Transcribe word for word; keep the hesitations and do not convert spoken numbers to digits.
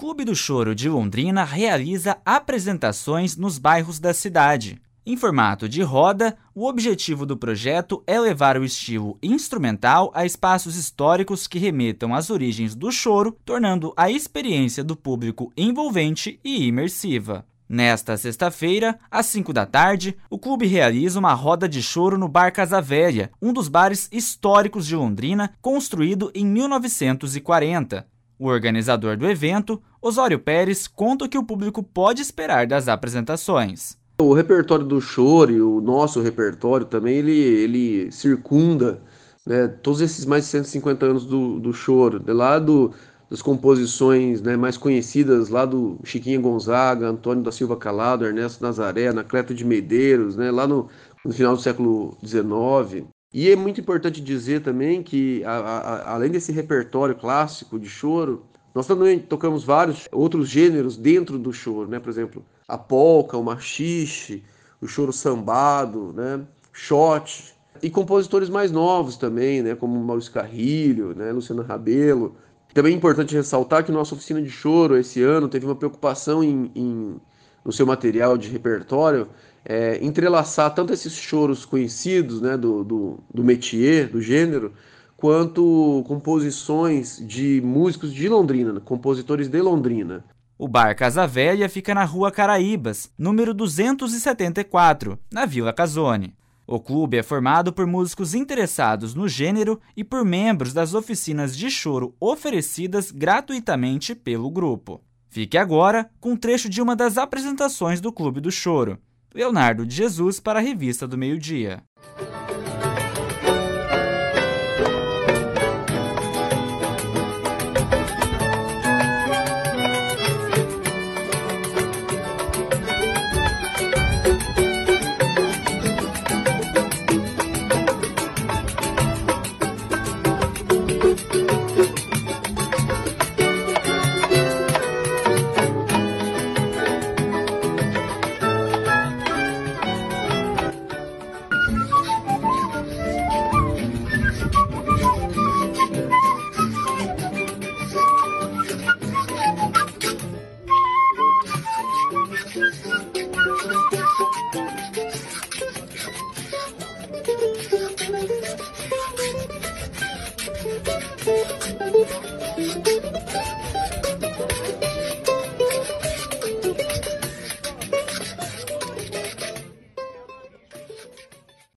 Clube do Choro de Londrina realiza apresentações nos bairros da cidade. Em formato de roda, o objetivo do projeto é levar o estilo instrumental a espaços históricos que remetam às origens do choro, tornando a experiência do público envolvente e imersiva. Nesta sexta-feira, às cinco da tarde, o clube realiza uma roda de choro no Bar Casa Velha, um dos bares históricos de Londrina, construído em mil novecentos e quarenta. O organizador do evento, Osório Pérez, conta o que o público pode esperar das apresentações. O repertório do choro e o nosso repertório também, ele, ele circunda, né, todos esses mais de cento e cinquenta anos do, do choro, de lá do, das composições, né, mais conhecidas, lá do Chiquinho Gonzaga, Antônio da Silva Calado, Ernesto Nazaré, Anacleto de Medeiros, né, lá no, no final do século dezenove. E é muito importante dizer também que, a, a, além desse repertório clássico de choro, nós também tocamos vários outros gêneros dentro do choro, né? Por exemplo, a polca, o machixe, o choro sambado, né? Shot, e compositores mais novos também, né? Como Maurício Carrilho, né? Luciana Rabelo. Também é importante ressaltar que nossa oficina de choro esse ano teve uma preocupação em, em no seu material de repertório, é, entrelaçar tanto esses choros conhecidos, né? Do, do, do métier, do gênero, quanto composições de músicos de Londrina, compositores de Londrina. O Bar Casa Velha fica na Rua Caraíbas, número duzentos e setenta e quatro, na Vila Casone. O clube é formado por músicos interessados no gênero e por membros das oficinas de choro oferecidas gratuitamente pelo grupo. Fique agora com um trecho de uma das apresentações do Clube do Choro. Leonardo de Jesus para a Revista do Meio-Dia. Thank you.